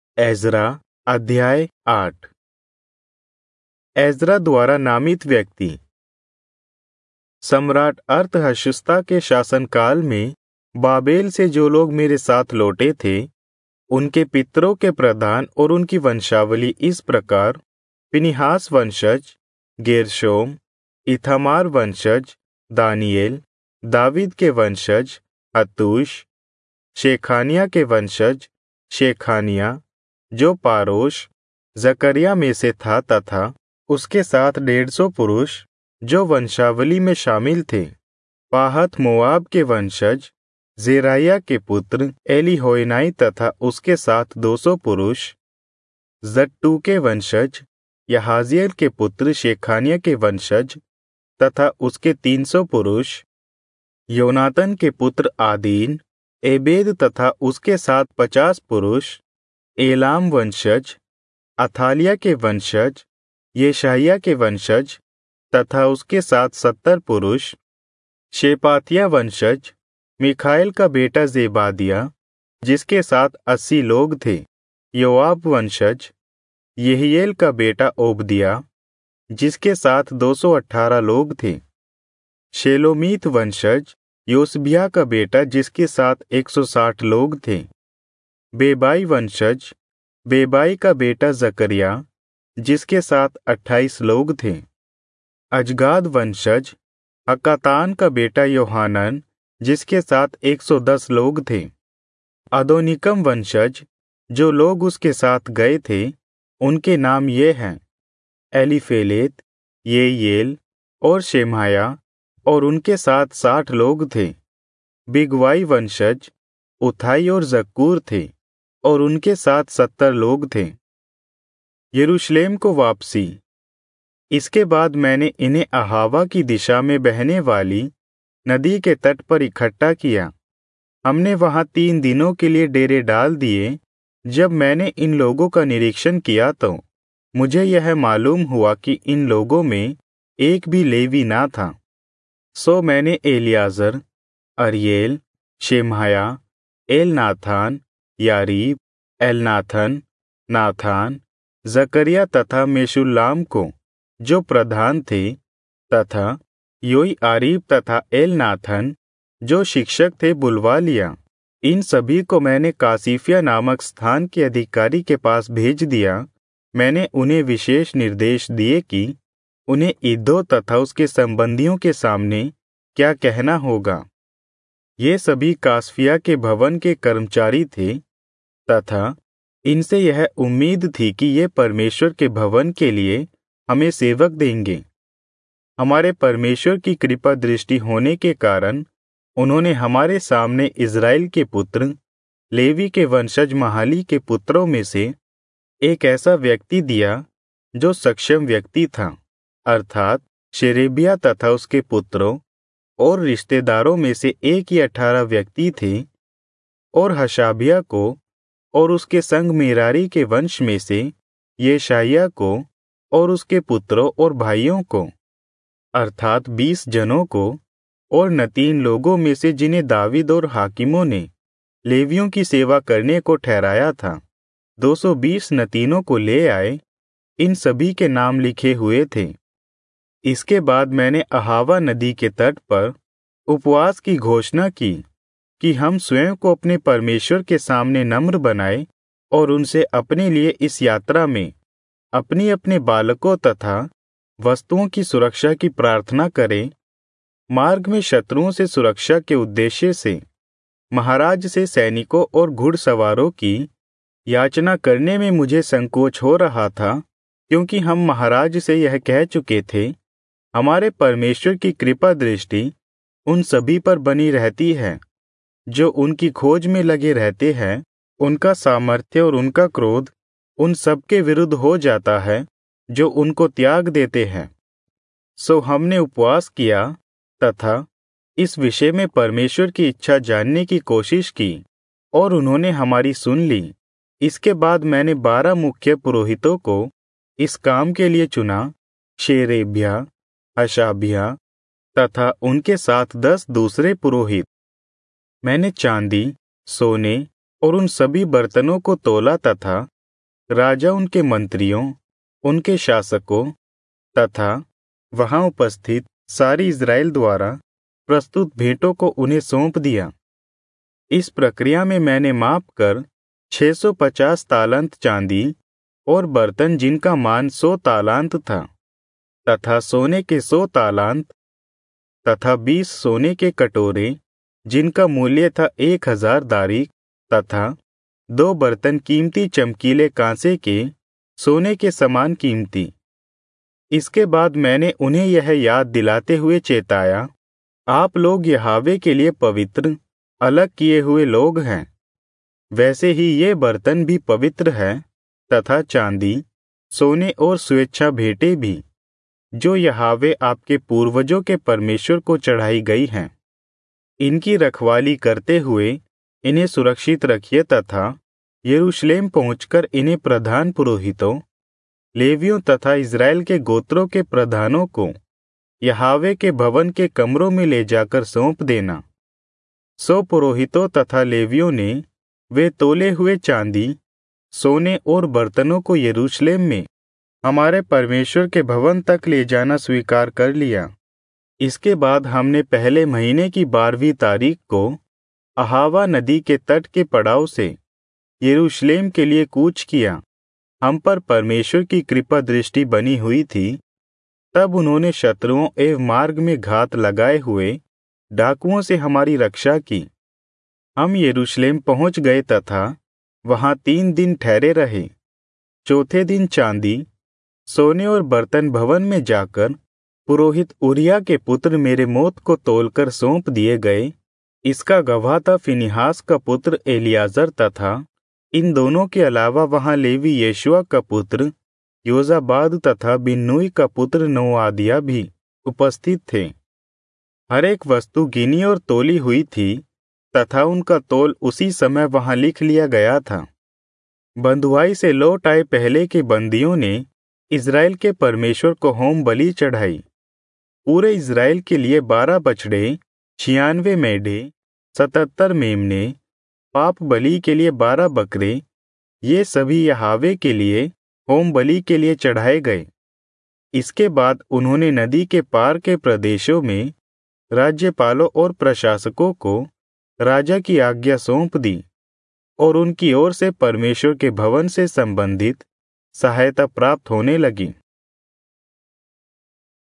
Ezra अध्याय 8। Ezra द्वारा नामित व्यक्ति। सम्राट अर्थहशस्ता के शासनकाल में बाबेल से जो लोग मेरे साथ लौटे थे, उनके पितरों के प्रधान और उनकी वंशावली इस प्रकार: फिनिहास वंशज, गेर्शोम; इथामार वंशज, दानियेल; दावीद के वंशज, हतूश; शेखानिया के वंशज, शेखानिया जो पारोश जकरिया में से था, तथा उसके साथ 150 पुरुष जो वंशावली में शामिल थे। पाहत मोआब के वंशज, जेराइया के पुत्र एलीहोएनाई तथा उसके साथ 200 पुरुष। जट्टू के वंशज, यहाजिएल के पुत्र शेखानिया के वंशज तथा उसके 300 पुरुष। योनातन के पुत्र आदीन, एबेद तथा उसके साथ 50 पुरुष। एलाम वंशज, अथालिया के वंशज, येशायाह के वंशज तथा उसके साथ 70 पुरुष। शेपातिया वंशज, मिखाएल का बेटा जेबादिया, जिसके साथ 80 लोग थे। योआब वंशज, यहीएल का बेटा ओबदिया, जिसके साथ 218 लोग थे। शेलोमीत वंशज, योसबिया का बेटा, जिसके साथ 160 लोग थे। बेबाई वंशज, बेबाई का बेटा जकरिया, जिसके साथ 28 लोग थे। अजगाद वंशज, हकातान का बेटा योहानन, जिसके साथ 110 लोग थे। अदोनिकम वंशज, जो लोग उसके साथ गए थे, उनके नाम ये हैं: एलीफेलेत, येयेल और शेमाया, और उनके साथ 60 लोग थे। बिगवाई वंशज, उथाई और जक्कूर थे, और उनके साथ 70 लोग थे। यरूशलेम को वापसी। इसके बाद मैंने इन्हें अहावा की दिशा में बहने वाली नदी के तट पर इकट्ठा किया। हमने वहां 3 दिनों के लिए डेरे डाल दिए। जब मैंने इन लोगों का निरीक्षण किया तो मुझे यह मालूम हुआ कि इन लोगों में एक भी लेवी ना था। सो मैंने एलियाजर, अरियेल, शेमाया, एलनाथान, यारीब, एलनाथन, नाथान, जकरिया तथा मेशुल्लाम को, जो प्रधान थे, तथा योइआरीब तथा एलनाथन, जो शिक्षक थे, बुलवा लिया। इन सभी को मैंने कासिफिया नामक स्थान के अधिकारी के पास भेज दिया। मैंने उन्हें विशेष निर्देश दिए कि उन्हें इद्दो तथा उसके संबंधियों के सामने क्या कहना होगा। ये सभी कासफिया के भवन के कर्मचारी थे, तथा इनसे यह उम्मीद थी कि ये परमेश्वर के भवन के लिए हमें सेवक देंगे। हमारे परमेश्वर की कृपा दृष्टि होने के कारण उन्होंने हमारे सामने इज़राइल के पुत्र, लेवी के वंशज महाली के पुत्रों में से एक ऐसा व्यक्ति दिया जो सक्षम व्यक्ति था, अर्थात शेरेबिया तथा उसके पुत्रों और रिश्तेदारों में से एक ही 18 व्यक्ति थे, और हशाबिया को और उसके संग मेरारी के वंश में से येशायाह को और उसके पुत्रों और भाइयों को, अर्थात 20 जनों को, और नतीन लोगों में से जिन्हें दावीद और हाकिमों ने लेवियों की सेवा करने को ठहराया था। 220 नतीनों को ले आए। इन सभी के नाम लिखे हुए थे। इसके बाद मैंने अहावा नदी के तट पर उपवास की घोषणा की कि हम स्वयं को अपने परमेश्वर के सामने नम्र बनाए और उनसे अपने लिए इस यात्रा में अपने अपने बालकों तथा वस्तुओं की सुरक्षा की प्रार्थना करें। मार्ग में शत्रुओं से सुरक्षा के उद्देश्य से महाराज से सैनिकों और घुड़सवारों की याचना करने में मुझे संकोच हो रहा था, क्योंकि हम महाराज से यह कह चुके थे, हमारे परमेश्वर की कृपा दृष्टि उन सभी पर बनी रहती है जो उनकी खोज में लगे रहते हैं। उनका सामर्थ्य और उनका क्रोध उन सब के विरुद्ध हो जाता है जो उनको त्याग देते हैं। सो हमने उपवास किया तथा इस विषय में परमेश्वर की इच्छा जानने की कोशिश की, और उन्होंने हमारी सुन ली। इसके बाद मैंने 12 मुख्य पुरोहितों को इस काम के लिए चुना: शेरेबिया, हशाबिया तथा उनके साथ 10 दूसरे पुरोहित। मैंने चांदी, सोने और उन सभी बर्तनों को तोला तथा राजा उनके मंत्रियों, उनके शासकों तथा वहां उपस्थित सारी इज़राइल द्वारा प्रस्तुत भेंटों को उन्हें सौंप दिया। इस प्रक्रिया में मैंने माप कर 650 तालांत चांदी और बर्तन जिनका मान 100 तालांत था तथा सोने के 100 तालांत तथा 20 सोने के कटोरे जिनका मूल्य था 1000 दारिक तथा 2 बर्तन कीमती चमकीले कांसे के सोने के समान कीमती। इसके बाद मैंने उन्हें यह याद दिलाते हुए चेताया, आप लोग यहोवा के लिए पवित्र अलग किए हुए लोग हैं। वैसे ही ये बर्तन भी पवित्र है तथा चांदी, सोने और स्वेच्छा भेंटें भी, जो यहोवा आपके पूर्वजों के परमेश्वर को चढ़ाई गई हैं। इनकी रखवाली करते हुए इन्हें सुरक्षित रखिए तथा यरूशलेम पहुंचकर इन्हें प्रधान पुरोहितों, लेवियों तथा इज़राइल के गोत्रों के प्रधानों को यहोवा के भवन के कमरों में ले जाकर सौंप देना। 100 पुरोहितों तथा लेवियों ने वे तोले हुए चांदी, सोने और बर्तनों को यरूशलेम में हमारे परमेश्वर के भवन तक ले जाना स्वीकार कर लिया। इसके बाद हमने पहले महीने की 12वीं तारीख को अहावा नदी के तट के पड़ाव से यरूशलेम के लिए कूच किया। हम पर परमेश्वर की कृपा दृष्टि बनी हुई थी। तब उन्होंने शत्रुओं एवं मार्ग में घात लगाए हुए डाकुओं से हमारी रक्षा की। हम यरूशलेम पहुंच गए तथा वहां 3 दिन ठहरे रहे। चौथे दिन चांदी, सोने और बर्तन भवन में जाकर पुरोहित उरिया के पुत्र मेरेमोत को तोलकर सौंप दिए गए। इसका गवाह था फिनिहास का पुत्र एलियाजर तथा इन दोनों के अलावा वहां लेवी यशुआ का पुत्र योजाबाद तथा बिन्नुई का पुत्र नोआदिया भी उपस्थित थे। हर एक वस्तु गिनी और तोली हुई थी तथा उनका तोल उसी समय वहां लिख लिया गया था। बंधुआई से लौट आए पहले के बंदियों ने इज़राइल के परमेश्वर को होम बलि चढ़ाई। पूरे इज़राइल के लिए 12 बछड़े, 96 मेढ़े, 77 मेमने, पाप बलि के लिए 12 बकरे, ये सभी यहोवा के लिए होम बलि के लिए चढ़ाए गए। इसके बाद उन्होंने नदी के पार के प्रदेशों में राज्यपालों और प्रशासकों को राजा की आज्ञा सौंप दी और उनकी ओर से परमेश्वर के भवन से संबंधित सहायता प्राप्त होने लगी।